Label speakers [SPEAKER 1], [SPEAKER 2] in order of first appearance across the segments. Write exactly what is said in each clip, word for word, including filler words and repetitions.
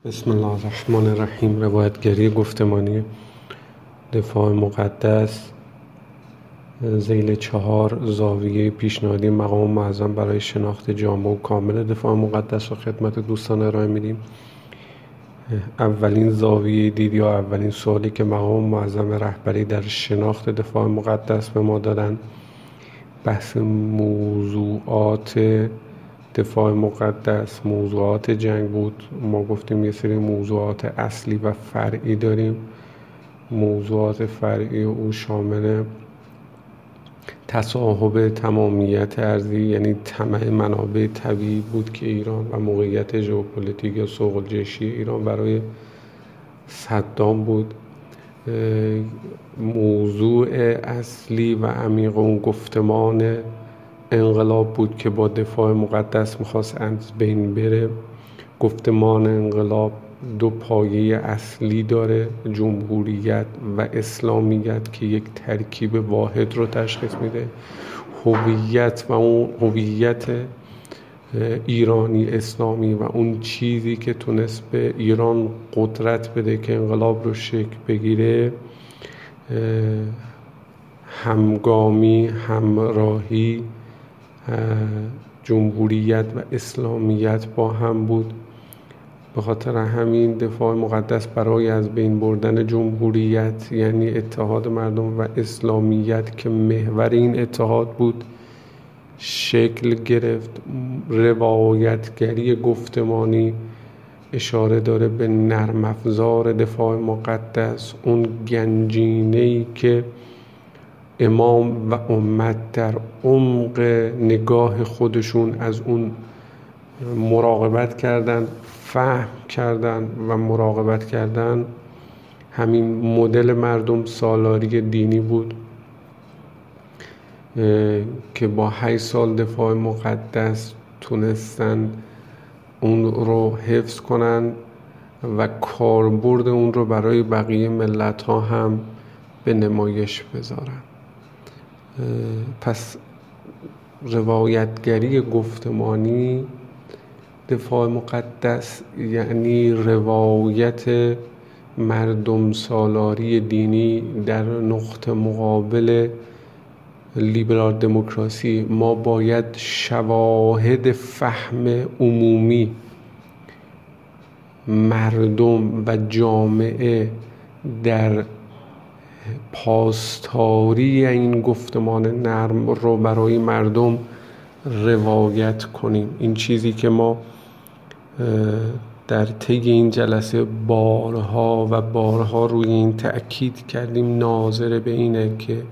[SPEAKER 1] بسم الله الرحمن الرحیم. روایتگری گفتمانی دفاع مقدس ذیل چهار زاویه پیشنهادی مقام معظم برای شناخت جامع و کامل دفاع مقدس رو خدمت دوستان ارائه میدیم. اولین زاویه دید یا اولین سوالی که مقام معظم رهبری در شناخت دفاع مقدس به ما دادن بحث موضوعات دفاع مقدس، موضوعات جنگ بود. ما گفتیم یه سری موضوعات اصلی و فرعی داریم. موضوعات فرعی او شامل تصاحب تمامیت ارضی، یعنی طمع منابع طبیعی بود که ایران و موقعیت ژئوپلیتیک یا سوق الجیشی ایران برای صدام بود. موضوع اصلی و عمیق اون گفتمان انقلاب بود که با دفاع مقدس میخواست از بین بره. گفتمان انقلاب دو پایه اصلی داره: جمهوریت و اسلامیت که یک ترکیب واحد رو تشخیص میده. هویت و اون هویت ایرانی اسلامی و اون چیزی که تونست به ایران قدرت بده که انقلاب رو شکل بگیره، همگامی، همراهی، جمهوریت و اسلامیت با هم بود. به خاطر همین دفاع مقدس برای از بین بردن جمهوریت، یعنی اتحاد مردم، و اسلامیت که محور این اتحاد بود شکل گرفت. روایتگری گفتمانی اشاره داره به نرم افزار دفاع مقدس، اون گنجینه‌ای که امام و امت در عمق نگاه خودشون از اون مراقبت کردن، فهم کردن و مراقبت کردن. همین مدل مردم سالاری دینی بود که با هشت سال دفاع مقدس تونستن اون رو حفظ کنن و کاربرد اون رو برای بقیه ملت ها هم به نمایش بذارن. پس روایتگری گفتمانی دفاع مقدس یعنی روایت مردم سالاری دینی در نقطه مقابل لیبرال دموکراسی. ما باید شواهد فهم عمومی مردم و جامعه در پاسداری این گفتمان نرم رو برای مردم روایت کنیم. این چیزی که ما در طی این جلسه بارها و بارها روی این تأکید کردیم، ناظر به اینه که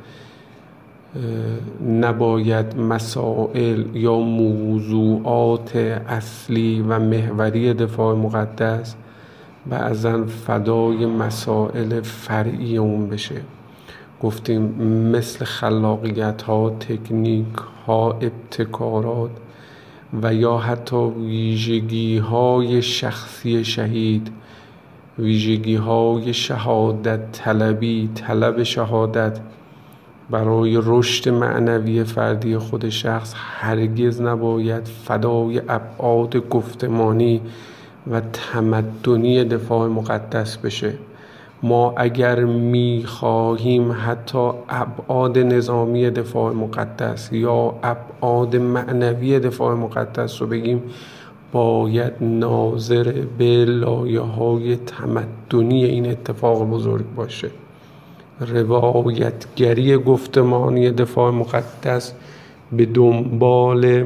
[SPEAKER 1] نباید مسائل یا موضوعات اصلی و محوری دفاع مقدس بعضاً فدای مسائل فرعی اون بشه. گفتیم مثل خلاقیت ها، تکنیک ها، ابتکارات و یا حتی ویژگی های شخصی شهید، ویژگی های شهادت طلبی، طلب شهادت برای رشد معنوی فردی خود شخص هرگز نباید فدای ابعاد گفتمانی و تمدنی دفاع مقدس بشه. ما اگر می‌خواهیم حتی ابعاد نظامی دفاع مقدس یا ابعاد معنوی دفاع مقدس رو بگیم، باید ناظر به لایه‌های تمدنی این اتفاق بزرگ باشه. روایتگری گفتمانی دفاع مقدس به دنبال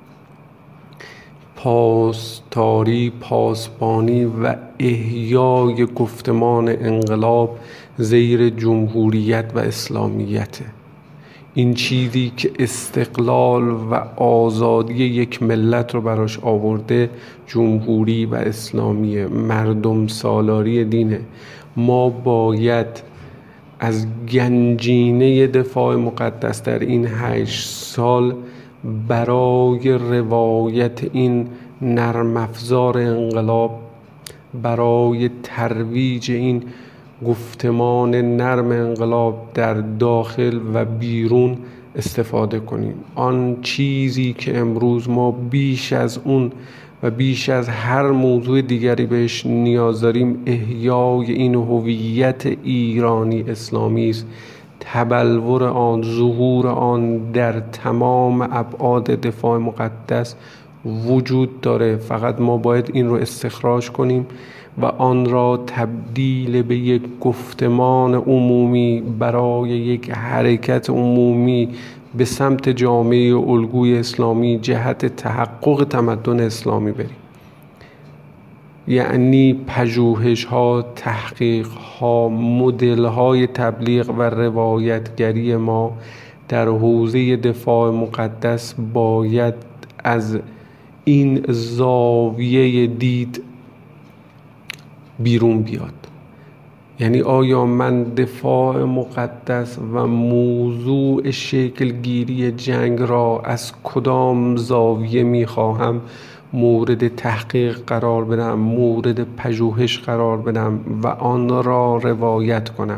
[SPEAKER 1] پاسداری، پاسبانی و احیای گفتمان انقلاب زیر جمهوریت و اسلامیت. این چیزی که استقلال و آزادی یک ملت رو براش آورده جمهوری و اسلامیه، مردم سالاری دینه. ما باید از گنجینه دفاع مقدس در این هشت سال برای روایت این نرم افزار انقلاب، برای ترویج این گفتمان نرم انقلاب در داخل و بیرون استفاده کنیم. آن چیزی که امروز ما بیش از اون و بیش از هر موضوع دیگری بهش نیاز داریم احیای این هویت ایرانی اسلامی است. تبلور آن، ظهور آن در تمام ابعاد دفاع مقدس وجود داره. فقط ما باید این رو استخراج کنیم و آن را تبدیل به یک گفتمان عمومی برای یک حرکت عمومی به سمت جامعه الگوی اسلامی جهت تحقق تمدن اسلامی بریم. یعنی پژوهش ها، تحقیق ها، مدل های تبلیغ و روایتگری ما در حوزه دفاع مقدس باید از این زاویه دید بیرون بیاد. یعنی آیا من دفاع مقدس و موضوع شکل گیری جنگ را از کدام زاویه می خواهم مورد تحقیق قرار بدم، مورد پژوهش قرار بدم و آن را روایت کنم؟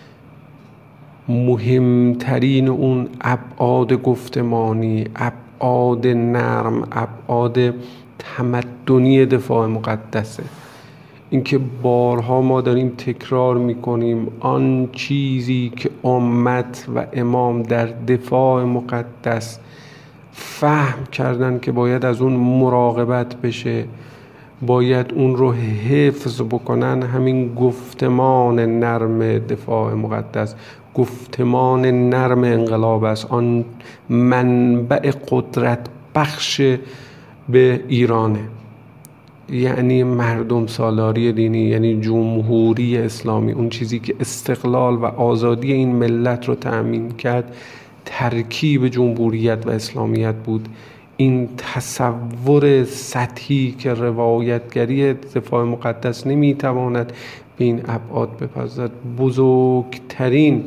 [SPEAKER 1] مهمترین اون ابعاد گفتمانی، ابعاد نرم، ابعاد تمدنی دفاع مقدسه. اینکه بارها ما داریم تکرار میکنیم آن چیزی که امت و امام در دفاع مقدس فهم کردن که باید از اون مراقبت بشه، باید اون رو حفظ بکنن، همین گفتمان نرم دفاع مقدس، گفتمان نرم انقلاب است. آن منبع قدرت بخش به ایرانه، یعنی مردم سالاری دینی، یعنی جمهوری اسلامی، اون چیزی که استقلال و آزادی این ملت رو تأمین کرد ترکیب جمهوریت و اسلامیت بود. این تصور سطحی که روایتگری دفاع مقدس نمیتواند به این ابعاد بپذیرد بزرگترین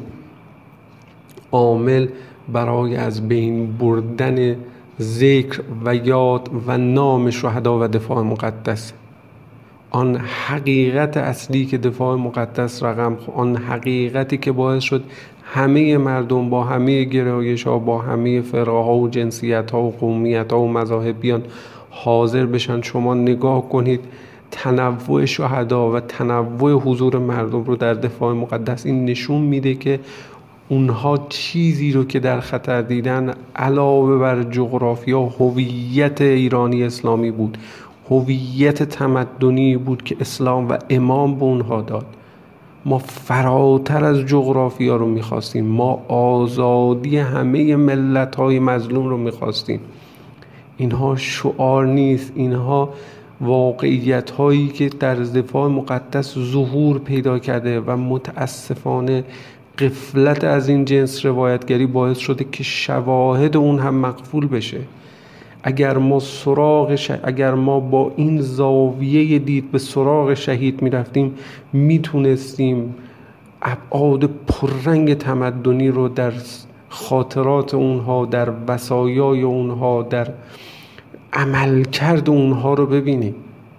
[SPEAKER 1] عامل برای از بین بردن ذکر و یاد و نام شهدا و دفاع مقدس. آن حقیقت اصلی که دفاع مقدس رقم، آن حقیقتی که باعث شد همه مردم با همه گرایش ها، با همه فرقه ها و جنسیت ها و قومیت ها و مذاهب بیان حاضر بشن. شما نگاه کنید تنوع شهدا و تنوع حضور مردم رو در دفاع مقدس. این نشون میده که اونها چیزی رو که در خطر دیدن علاوه بر جغرافیا هویت ایرانی اسلامی بود، هویت تمدنی بود که اسلام و امام به اونها داد. ما فراتر از جغرافیا رو میخواستیم، ما آزادی همه ملت‌های مظلوم رو میخواستیم. اینها شعار نیست، اینها واقعیت هایی که در دفاع مقدس ظهور پیدا کرده و متاسفانه غفلت از این جنس روایتگری باعث شده که شواهد اون هم مغفول بشه. اگر ما سراغ ش... اگر ما با این زاویه دید به سراغ شهید میرفتیم، میتونستیم ابعاد پررنگ تمدنی رو در خاطرات اونها، در وصایای اونها، در عملکرد اونها رو ببینیم.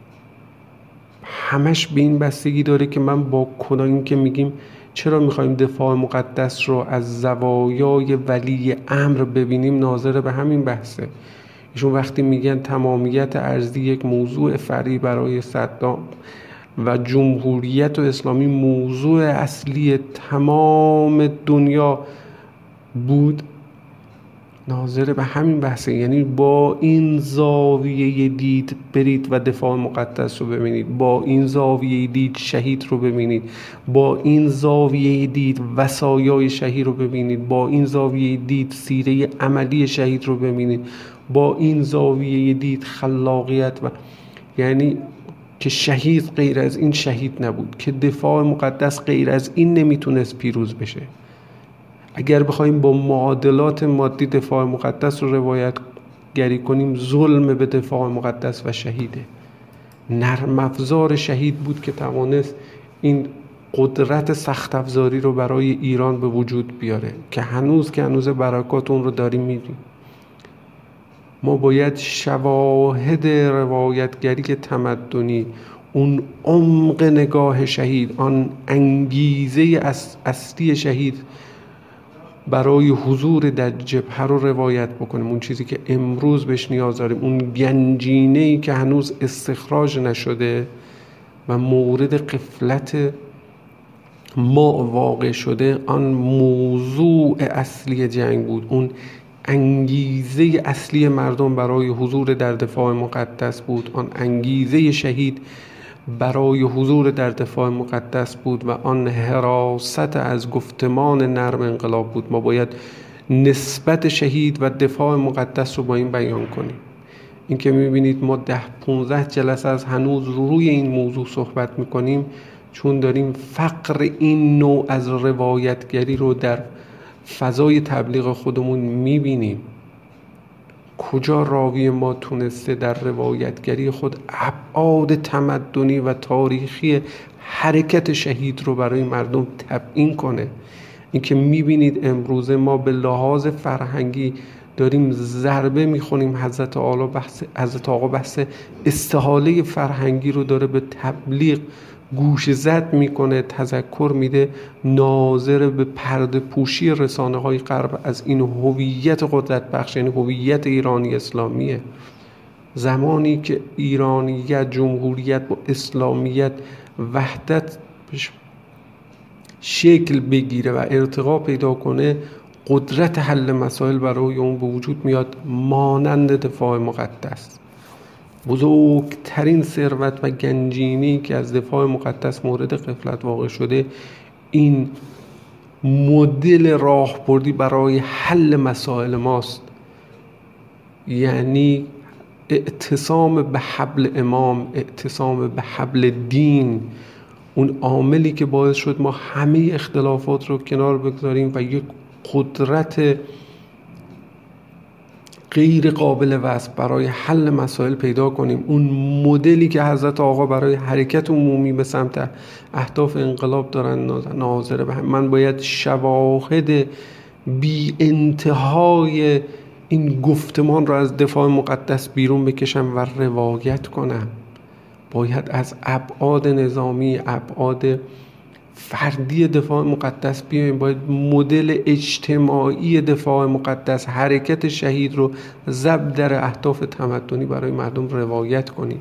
[SPEAKER 1] همش به این بستگی داره که من با کدام، این که میگیم چرا میخوایم دفاع مقدس رو از زوایای ولی امر ببینیم، ناظر به همین بحثه. ایشون وقتی میگن تمامیت ارضی یک موضوع فرعی برای صدام و جمهوریت و اسلامی موضوع اصلی تمام دنیا بود، ناظر به همین بحثه. یعنی با این زاویه دید برید و دفاع مقدس رو ببینید، با این زاویه دید شهید رو ببینید، با این زاویه دید وصایای شهید رو ببینید، با این زاویه دید سیره عملی شهید رو ببینید، با این زاویه دید خلاقیت و یعنی که شهید غیر از این شهید نبود، که دفاع مقدس غیر از این نمیتونست پیروز بشه. اگر بخوایم با معادلات مادی دفاع مقدس رو روایت گری کنیم، ظلم به دفاع مقدس و شهیده. نرم افزار شهید بود که توانست این قدرت سخت افزاری رو برای ایران به وجود بیاره که هنوز که هنوز برکات اون رو داریم می‌بینیم. ما باید شواهد روایتگری تمدنی، اون عمق نگاه شهید، آن انگیزه اصلی شهید برای حضور در جبهه رو روایت بکنیم، اون چیزی که امروز بهش نیاز داریم، اون گنجینه‌ای که هنوز استخراج نشده و مورد غفلت ما واقع شده، آن موضوع اصلی جنگ بود، اون انگیزه اصلی مردم برای حضور در دفاع مقدس بود، آن انگیزه شهید برای حضور در دفاع مقدس بود و آن حراست از گفتمان نرم انقلاب بود. ما باید نسبت شهید و دفاع مقدس رو با این بیان کنیم. این که میبینید ما ده پونزده جلسه از هنوز روی این موضوع صحبت میکنیم، چون داریم فقر این نوع از روایتگری رو در فضای تبلیغ خودمون میبینیم. کجا راوی ما تونسته در روایتگری خود ابعاد تمدنی و تاریخی حرکت شهید رو برای مردم تبیین کنه. این که میبینید امروزه ما به لحاظ فرهنگی داریم ضربه میخونیم. حضرت آقا بحث حضرت آقا بحث استحاله فرهنگی رو داره به تبلیغ گوش زد میکنه، تذکر میده، ناظر به پرده پوشی رسانه های غرب از این هویت قدرت بخش، یعنی هویت ایرانی اسلامیه. زمانی که ایرانیت، جمهوریت با اسلامیت وحدت شکل بگیره و ارتقا پیدا کنه، قدرت حل مسائل برای اون به وجود میاد، مانند دفاع مقدس. بزرگترین ثروت و گنجینه‌ای که از دفاع مقدس مورد غفلت واقع شده، این مدل راهبردی برای حل مسائل ماست. یعنی اعتصام به حبل امام، اعتصام به حبل دین، اون عاملی که باعث شد ما همه اختلافات رو کنار بگذاریم و یک قدرت غیر قابل وصف برای حل مسائل پیدا کنیم. اون مدلی که حضرت آقا برای حرکت عمومی به سمت اهداف انقلاب دارن ناظره به هم. من باید شواهد بی انتهای این گفتمان رو از دفاع مقدس بیرون بکشم و روایت کنم. باید از ابعاد نظامی، ابعاد فردی دفاع مقدس بیایم. باید مدل اجتماعی دفاع مقدس، حرکت شهید رو ضبط در اهداف تمدنی برای مردم روایت کنیم.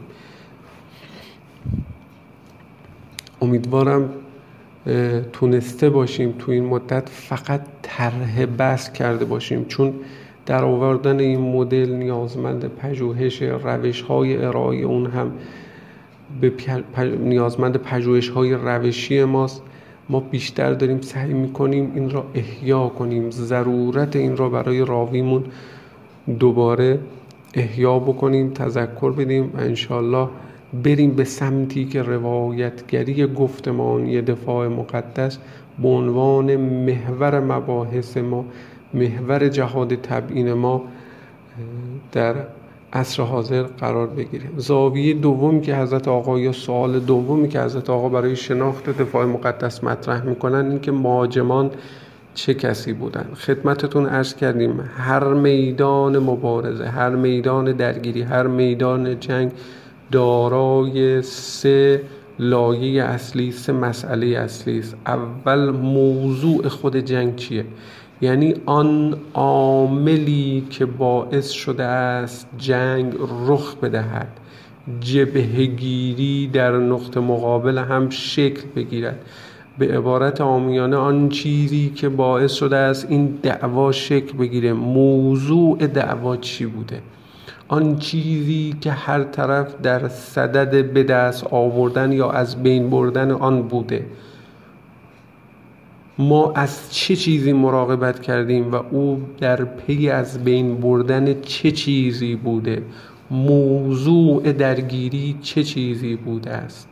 [SPEAKER 1] امیدوارم تونسته باشیم تو این مدت فقط طرح بحث کرده باشیم، چون در آوردن این مدل نیازمند پژوهش روش‌های ارائه اون هم به نیازمند پژوهش‌های روشی ماست. ما بیشتر داریم سعی می‌کنیم این را احیا کنیم، ضرورت این را برای راویمون دوباره احیا بکنیم، تذکر بدیم و انشالله بریم به سمتی که روایتگری گفتمانی دفاع مقدس به عنوان محور مباحث ما، محور جهاد تبیین ما در عصر حاضر قرار بگیریم. زاویه دومی که حضرت آقا یا سوال دومی که حضرت آقا برای شناخت دفاع مقدس مطرح میکنن این که مهاجمان چه کسی بودن. خدمتتون عرض کردیم هر میدان مبارزه، هر میدان درگیری، هر میدان جنگ دارای سه لایه اصلی، سه مسئله اصلی است. اول موضوع خود جنگ چیه؟ یعنی آن عاملی که باعث شده است جنگ رخ بدهد، جبهه‌گیری در نقطه مقابل هم شکل بگیرد. به عبارت عامیانه آن چیزی که باعث شده است این دعوا شکل بگیره، موضوع دعوا چی بوده؟ آن چیزی که هر طرف در صدد به دست آوردن یا از بین بردن آن بوده. ما از چه چیزی مراقبت کردیم و او در پی از بین بردن چه چیزی بوده؟ موضوع درگیری چه چیزی بوده است؟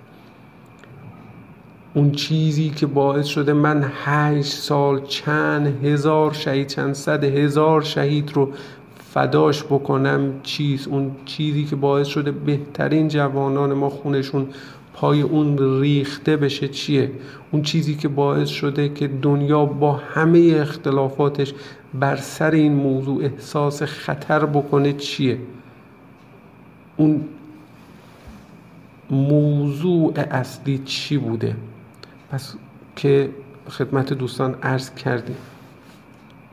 [SPEAKER 1] اون چیزی که باعث شده من هشت سال چند هزار شهید، چند صد هزار شهید رو فداش بکنم چیز؟ اون چیزی که باعث شده بهترین جوانان ما خونشون پای اون ریخته بشه چیه؟ اون چیزی که باعث شده که دنیا با همه اختلافاتش بر سر این موضوع احساس خطر بکنه چیه؟ اون موضوع اصلی چی بوده؟ پس که خدمت دوستان عرض کردیم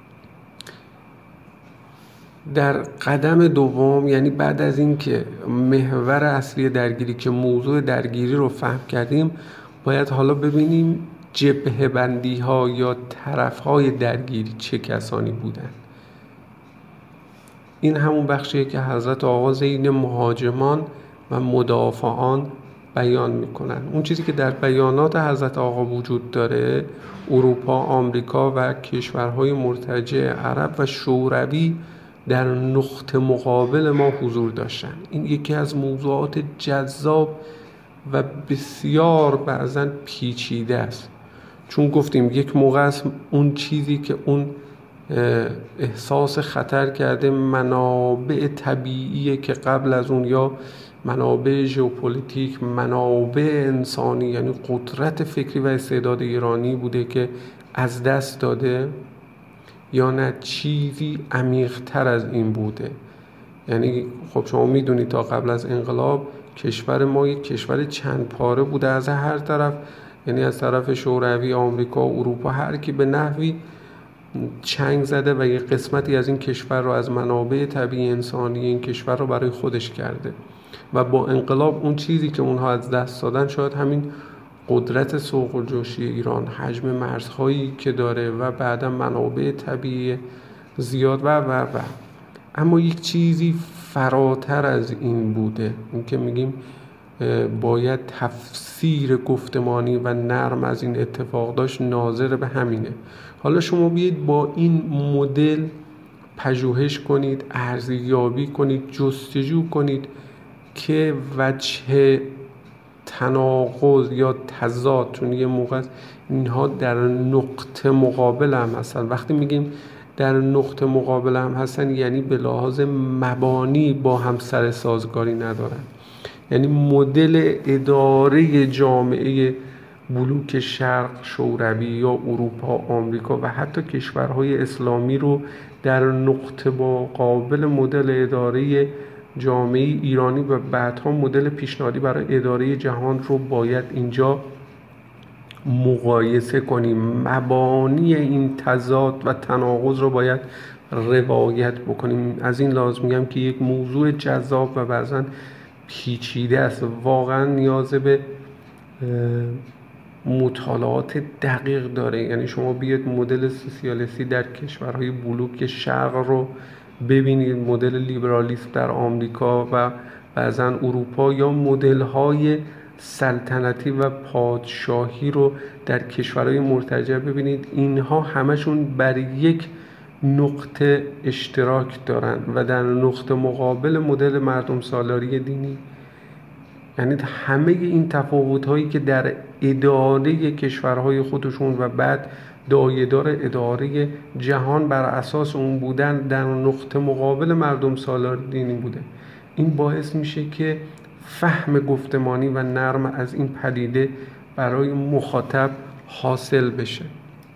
[SPEAKER 1] در قدم دوم، یعنی بعد از این که محور اصلی درگیری که موضوع درگیری رو فهم کردیم، باید حالا ببینیم جبهه بندی ها یا طرف های درگیری چه کسانی بودن. این همون بخشیه که حضرت آقا زین مهاجمان و مدافعان بیان میکنن. اون چیزی که در بیانات حضرت آقا وجود داره، اروپا، آمریکا و کشورهای مرتجع عرب و شوروی در نقطه مقابل ما حضور داشتن. این یکی از موضوعات جذاب و بسیار بعضن پیچیده است، چون گفتیم یک موقع است اون چیزی که اون احساس خطر کرده منابع طبیعیه که قبل از اون یا منابع ژئوپلیتیک، منابع انسانی، یعنی قدرت فکری و استعداد ایرانی بوده که از دست داده، یا نه چیزی عمیق‌تر از این بوده. یعنی خب شما میدونید تا قبل از انقلاب کشور ما یک کشور چند پاره بوده از هر طرف، یعنی از طرف شوروی، آمریکا، اروپا، هر کی به نحوی چنگ زده و یک قسمتی از این کشور رو از منابع طبیعی انسانی این کشور رو برای خودش کرده و با انقلاب اون چیزی که اونها از دست دادن شاید همین قدرت سوق و جوشی ایران، حجم مرزهایی که داره و بعدا منابع طبیعی زیاد و و و اما یک چیزی فراتر از این بوده. این که میگیم باید تفسیر گفتمانی و نرم از این اتفاق داشت ناظر به همینه. حالا شما بیایید با این مدل پژوهش کنید، ارزیابی کنید، جستجو کنید که وجه تناقض یا تضاد، چون یه موقع اینها در نقطه مقابل هم هستن. وقتی میگیم در نقطه مقابل هم هستن یعنی به لحاظ مبانی با هم سر سازگاری ندارن. یعنی مدل اداره جامعه بلوک شرق، شوروی یا اروپا، آمریکا و حتی کشورهای اسلامی رو در نقطه مقابل مدل اداره جامعه ایرانی و بعدها مدل پیشنهادی برای اداره جهان رو باید اینجا مقایسه کنیم. مبانی این تضاد و تناقض رو باید روایت بکنیم. از این لحاظ میگم که یک موضوع جذاب و بعضاً پیچیده است، واقعا نیاز به مطالعات دقیق داره. یعنی شما بیاید مدل سوسیالیستی در کشورهای بلوک شرق رو ببینید، مدل لیبرالیسم در آمریکا و بعضا اروپا، یا مدل‌های سلطنتی و پادشاهی رو در کشورهای مرتجع ببینید. اینها همشون بر یک نقطه اشتراک دارن و در نقطه مقابل مدل مردم سالاری دینی. یعنی همه این تفاوت‌هایی که در اداره کشورهای خودشون و بعد دایه‌دار اداره جهان بر اساس اون بودن در نقطه مقابل مردم سالاری دینی بوده. این باعث میشه که فهم گفتمانی و نرم از این پدیده برای مخاطب حاصل بشه.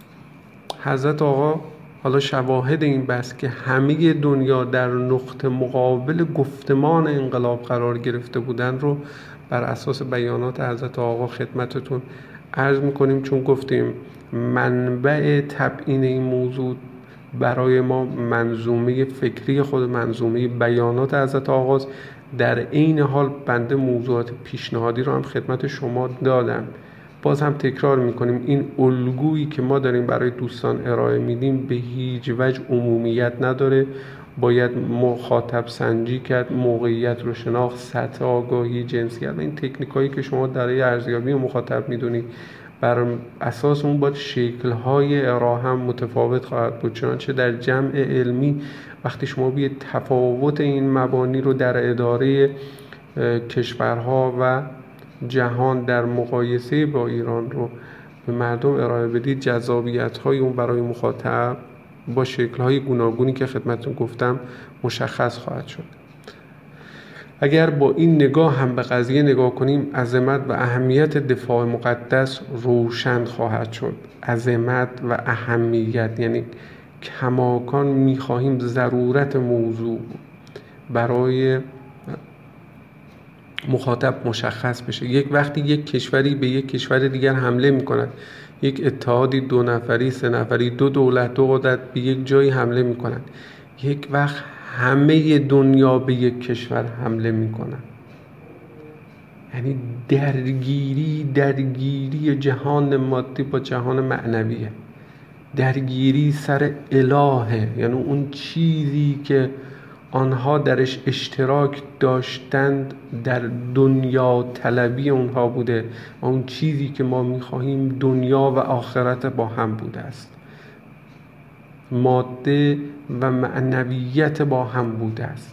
[SPEAKER 1] حضرت آقا حالا شواهد این بس که همه دنیا در نقطه مقابل گفتمان انقلاب قرار گرفته بودن رو بر اساس بیانات حضرت آقا خدمتتون عرض میکنیم، چون گفتیم منبع تبیین این موضوع برای ما منظومه فکری خود، منظومه بیانات حضرت آقاست. در عین حال بنده موضوعات پیشنهادی رو هم خدمت شما دادم. باز هم تکرار میکنیم این الگویی که ما داریم برای دوستان ارائه میدیم به هیچ وجه عمومیت نداره. باید مخاطب سنجی کرد، موقعیت رو شناخت، سطح آگاهی، جنسیت و این تکنیکایی که شما برای ارزیابی مخاطب میدونید بر اساس اون باید شکل‌های ارائه هم متفاوت خواهد بود. چنانچه در جمع علمی وقتی شما بیاید تفاوت این مبانی رو در اداره کشورها و جهان در مقایسه با ایران رو به مردم ارائه بدید، جذابیت‌های اون برای مخاطب با شکل‌های گوناگونی که خدمتتون گفتم مشخص خواهد شد. اگر با این نگاه هم به قضیه نگاه کنیم، عظمت و اهمیت دفاع مقدس روشن خواهد شد. عظمت و اهمیت یعنی کماکان می‌خواهیم ضرورت موضوع برای مخاطب مشخص بشه. یک وقتی یک کشوری به یک کشور دیگر حمله می‌کند، یک اتحادی دو نفری، سه نفری، دو دولت، دو قدرت به یک جایی حمله می‌کنند، یک وقت همه دنیا به یک کشور حمله میکنن. یعنی درگیری درگیری جهان مادی با جهان معنویه، درگیری سر الهه، یعنی اون چیزی که آنها درش اشتراک داشتند در دنیا طلبی اونها بوده و اون چیزی که ما میخواهیم دنیا و آخرت با هم بوده است، ماده و معنویت با هم بوده است.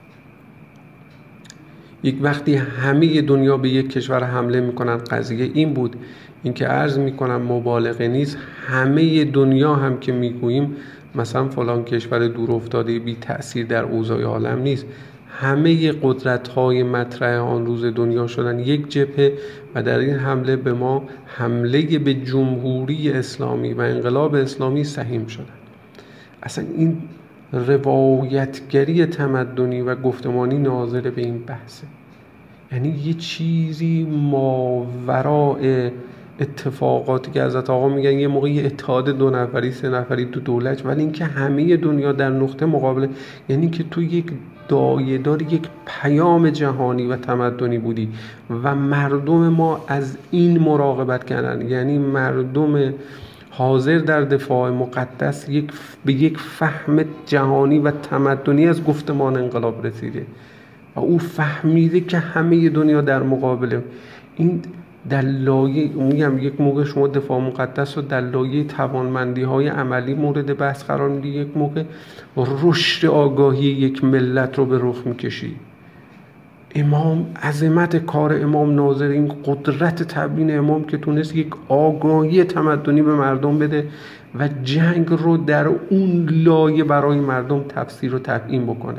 [SPEAKER 1] یک وقتی همه دنیا به یک کشور حمله میکنن، قضیه این بود، این که عرض میکنم مبالغه نیست، همه دنیا هم که میگوییم مثلا فلان کشور دور افتاده بی تأثیر در اوضاع عالم نیست، همه قدرت های مطرح آن روز دنیا شدن یک جبهه و در این حمله به ما حمله به جمهوری اسلامی و انقلاب اسلامی سهیم شدن. اصلا این روایتگری تمدنی و گفتمانی ناظر به این بحثه، یعنی یه چیزی ماوراء اتفاقاتی که حضرت آقا میگن یه موقعی اتحاد دو نفری سه نفری دو دولت، ولی اینکه همه دنیا در نقطه مقابله، یعنی که تو یک دایه‌دار یک پیام جهانی و تمدنی بودی و مردم ما از این مراقبت کردن، یعنی مردم حاضر در دفاع مقدس یک به یک فهم جهانی و تمدنی از گفتمان انقلاب رسیده و او فهمیده که همه دنیا در مقابله. این در لایه میگم یک موقع شما دفاع مقدس رو در لایه توانمندی های عملی مورد بحث قرار میدی، یک موقع رشد آگاهی یک ملت رو به رخ میکشی. امام، عظمت کار امام ناظرین، قدرت تبیین امام که تونست یک آگاهی تمدنی به مردم بده و جنگ رو در اون لایه برای مردم تفسیر و تبیین بکنه.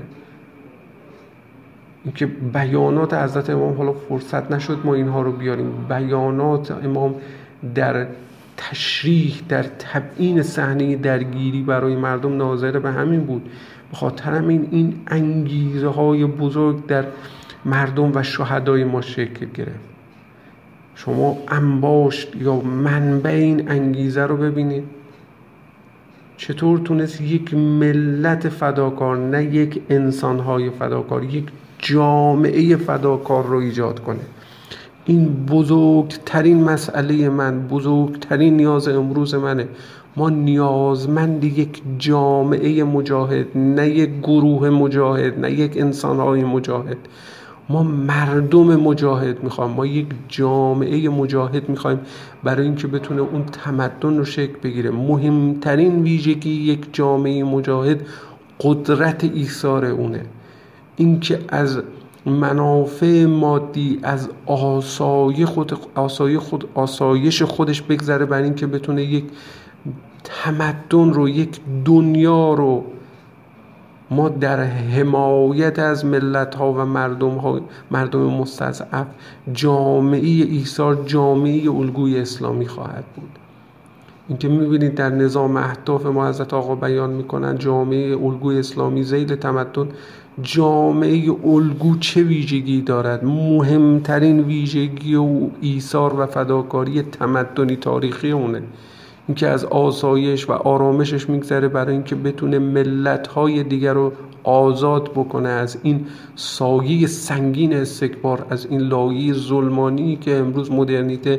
[SPEAKER 1] اینکه بیانات حضرت امام، حالا فرصت نشد ما اینها رو بیاریم، بیانات امام در تشریح، در تبیین صحنه درگیری برای مردم ناظر به همین بود. به خاطر همین این انگیزه های بزرگ در مردم و شهدای ما شکل گرفت. شما انباشت یا منبع این انگیزه رو ببینید، چطور تونست یک ملت فداکار، نه یک انسانهای فداکار، یک جامعه فداکار رو ایجاد کنه. این بزرگترین مسئله من، بزرگترین نیاز امروز منه. ما نیازمند یک جامعه مجاهد، نه یک گروه مجاهد، نه یک انسانهای مجاهد. ما مردم مجاهد میخوایم، ما یک جامعه مجاهد میخوایم برای اینکه بتونه اون تمدن رو شکل بگیره. مهمترین ویژگی یک جامعه مجاهد قدرت ایثار اونه، اینکه از منافع مادی، از آسایش خود آسایش خود آسایش خودش بگذره برای اینکه بتونه یک تمدن رو، یک دنیا رو. ما در حمایت از ملت ها و مردم ها، مردم مستضعف، جامعه ایثار، جامعه الگوی اسلامی خواهد بود. این که میبینید در نظام اهداف ما حضرت آقا بیان میکنن جامعه الگوی اسلامی ذیل تمدن. جامعه الگو چه ویژگی دارد؟ مهمترین ویژگی و ایثار و فداکاری تمدنی تاریخی اونه، اینکه از آسایش و آرامشش میگذره برای اینکه بتونه ملت‌های دیگر رو آزاد بکنه از این سایه سنگین استکبار، از این لایه ظلمانی که امروز مدرنیته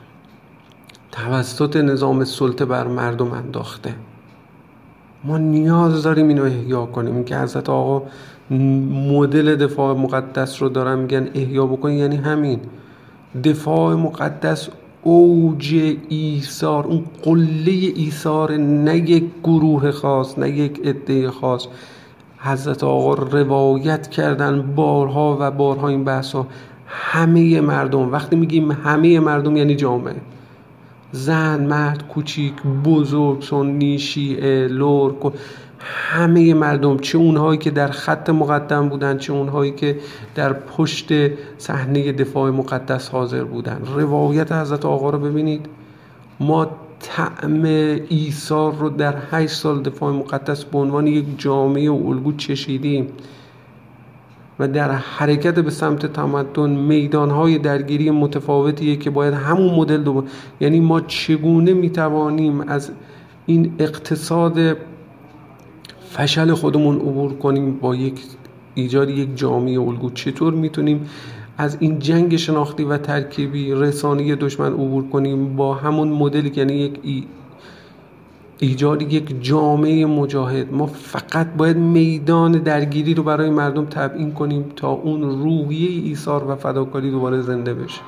[SPEAKER 1] توسط نظام سلطه بر مردم انداخته. ما نیاز داریم اینو احیا کنیم. این که حضرت آقا مدل دفاع مقدس رو دارن میگن احیا بکنی، یعنی همین دفاع مقدس اوج ایثار، اون قله ایثار، نه یک گروه خاص، نه یک عده خاص. حضرت آقا روایت کردن بارها و بارها این بحثا، همه مردم. وقتی میگیم همه مردم یعنی جامعه، زن، مرد، کوچیک، بزرگ، سنی، شیعه، لور، همه مردم، چه اونهایی که در خط مقدم بودن، چه اونهایی که در پشت صحنه دفاع مقدس حاضر بودن. روایت حضرت آقا رو ببینید. ما طعم ایثار رو در هشت سال دفاع مقدس به عنوان یک جامعه و الگو چشیدیم و در حرکت به سمت تمدن میدانهای درگیری متفاوتیه که باید همون مدل دو. یعنی ما چگونه میتوانیم از این اقتصاد فشل خودمون عبور کنیم با یک ایجاد یک جامعه الگو؟ چطور میتونیم از این جنگ شناختی و ترکیبی رسانه‌ای دشمن عبور کنیم با همون مدلی، یعنی یک ای ایجاد یک جامعه مجاهد؟ ما فقط باید میدان درگیری رو برای مردم تبیین کنیم تا اون روحیه ایثار و فداکاری دوباره زنده بشه.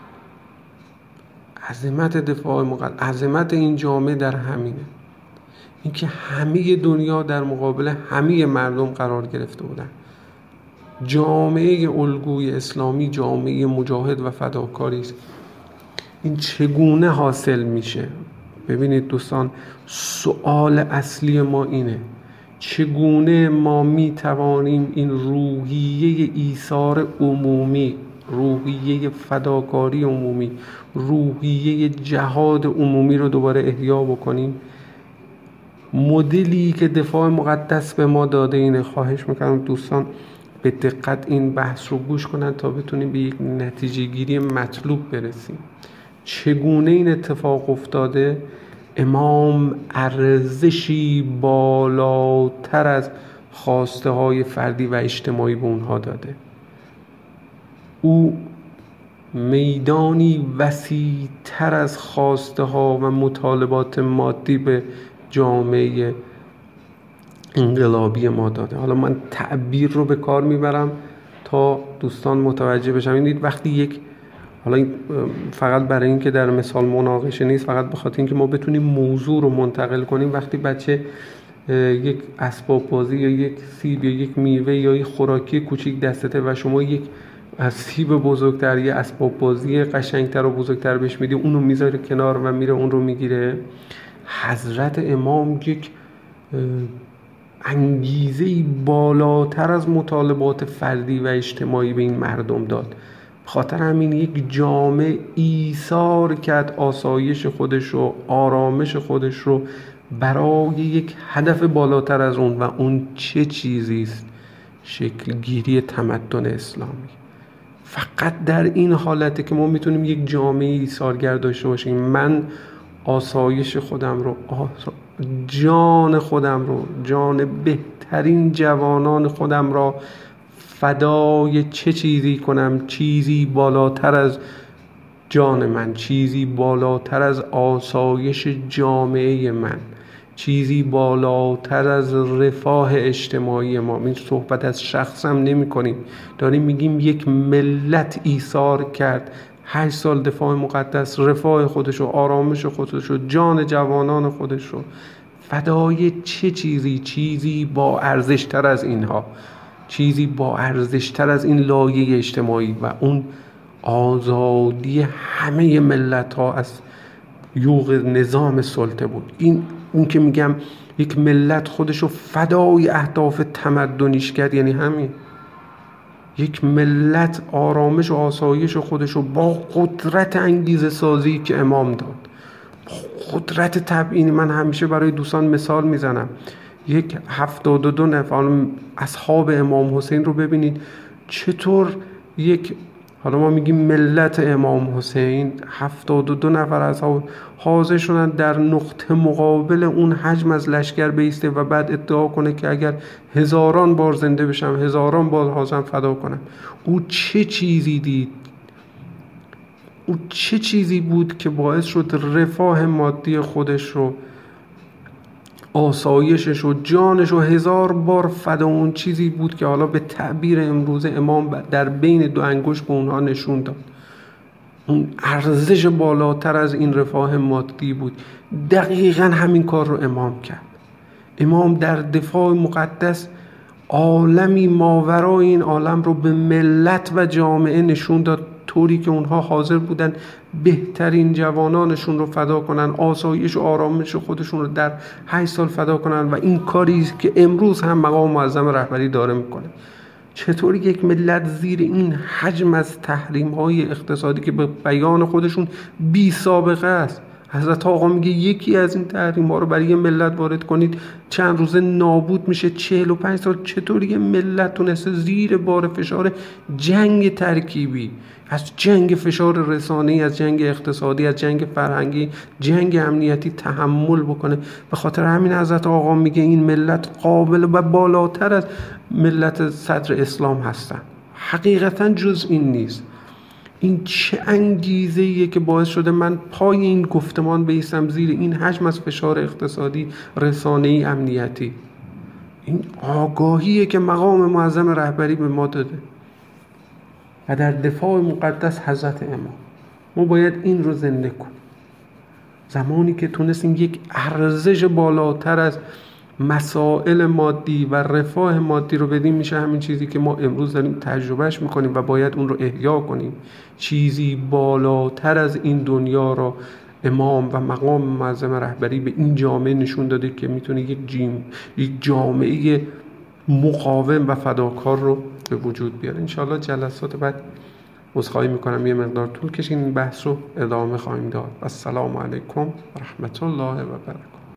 [SPEAKER 1] عظمت دفاع مقدس، عظمت این جامعه در همینه، اینکه همه دنیا در مقابل همه مردم قرار گرفته بودن. جامعه الگوی اسلامی جامعه مجاهد و فداکاری است. این چگونه حاصل میشه؟ ببینید دوستان، سوال اصلی ما اینه: چگونه ما میتوانیم این روحیه ایثار عمومی، روحیه فداکاری عمومی، روحیه جهاد عمومی رو دوباره احیا بکنیم؟ مدلی که دفاع مقدس به ما داده اینه. خواهش میکنم دوستان به دقت این بحث رو گوش کنن تا بتونیم به یک نتیجه گیری مطلوب برسیم. چگونه این اتفاق افتاده؟ امام ارزشی بالاتر از خواسته های فردی و اجتماعی به اونها داده. او میدانی وسیع تر از خواسته ها و مطالبات مادی به جامعه انقلابی ما داده. حالا من تعبیر رو به کار میبرم تا دوستان متوجه بشن. این وقتی یک، حالا این فقط برای این که در مثال مناقشه نیست، فقط به خاطر اینکه ما بتونیم موضوع رو منتقل کنیم. وقتی بچه یک اسباب بازی یا یک سیب یا یک میوه یا یک خوراکی کوچیک دستته و شما یک از سیب بزرگتر یا اسباب بازی قشنگتر و بزرگتر بهش میدی، اونو میذاره کنار و میره اون رو میگیره. حضرت امام یک انگیزه بالاتر از مطالبات فردی و اجتماعی به این مردم داد. خاطر همین یک جامعه ایثار کرد آسایش خودش رو، آرامش خودش رو برای یک هدف بالاتر از اون. و اون چه چیزی است؟ شکلگیری تمدن اسلامی. فقط در این حالته که ما میتونیم یک جامعه ایثارگر داشته باشیم. من آسایش خودم رو، جان خودم رو، جان بهترین جوانان خودم را فدای چه چیزی کنم؟ چیزی بالاتر از جان من، چیزی بالاتر از آسایش جامعه من، چیزی بالاتر از رفاه اجتماعی ما. این صحبت از شخصم نمی کنیم، داریم میگیم یک ملت ایثار کرد هشت سال دفاع مقدس، رفاه خودشو، آرامش خودشو، جان جوانان خودشو فدای چه چیزی؟ چیزی با ارزشتر از اینها، چیزی با ارزشتر از این لایه اجتماعی و اون آزادی همه ملت ها از یوغ نظام سلطه بود. این اون که میگم یک ملت خودشو فدای اهداف تمدنیش کرد، یعنی همین. یک ملت آرامش و آسایش خودشو با قدرت انگیزه سازی که امام داد، قدرت تبیینی. من همیشه برای دوستان مثال میزنم، یک هفتاد و دو نفر اصحاب امام حسین رو ببینید چطور یک، حالا ما میگیم ملت امام حسین، هفتاد و دو نفر اصحاب حاضر شدن در نقطه مقابل اون حجم از لشکر بیسته و بعد ادعا کنه که اگر هزاران بار زنده بشم، هزاران بار حاضرم فدا کنم. او چه چیزی دید؟ او چه چیزی بود که باعث شد رفاه مادی خودش رو، آسایشش و جانش و هزار بار فدا اون چیزی بود که حالا به تعبیر امروز امام در بین دو انگشت به اونها نشون داد. اون ارزش بالاتر از این رفاه مادی بود. دقیقاً همین کار رو امام کرد. امام در دفاع مقدس عالمی ماورای این عالم رو به ملت و جامعه نشون داد، طوری که اونها حاضر بودن بهترین جوانانشون رو فدا کنن، آسایش و آرامش خودشون رو در هشت سال فدا کنن. و این کاری که امروز هم مقام معظم رهبری داره میکنه. چطور یک ملت زیر این حجم از تحریم‌های اقتصادی که به بیان خودشون بی سابقه است، حضرت آقا میگه یکی از این تحریم‌ها رو برای یه ملت وارد کنید چند روزه نابود میشه. چهل و پنج سال چطور یه ملت تونسته زیر بار فشار جنگ ترکیبی، از جنگ فشار رسانه‌ای، از جنگ اقتصادی، از جنگ فرهنگی، جنگ امنیتی تحمل بکنه؟ به خاطر همین حضرت آقا میگه این ملت قابل و بالاتر از ملت صدر اسلام هستن. حقیقتا جز این نیست. این چه انگیزه ایه که باعث شده من پای این گفتمان بایستم زیر این حجم از فشار اقتصادی، رسانه‌ای، امنیتی؟ این آگاهیه که مقام معظم رهبری به ما داده و در دفاع مقدس حضرت امام ما باید این رو زنده کنیم. زمانی که تونستیم یک ارزش بالاتر از مسائل مادی و رفاه مادی رو بدیم، میشه همین چیزی که ما امروز داریم تجربهش میکنیم و باید اون رو احیا کنیم. چیزی بالاتر از این دنیا رو امام و مقام معظم رهبری به این جامعه نشون داده که میتونه یک جیم یک جامعه مقاوم و فداکار رو به وجود بیاره. انشاءالله جلسات بعد عذرخواهی میکنم یه مقدار طول کشید، این بحث رو ادامه خواهیم داد. السلام علیکم و رحمت الله و برکاته.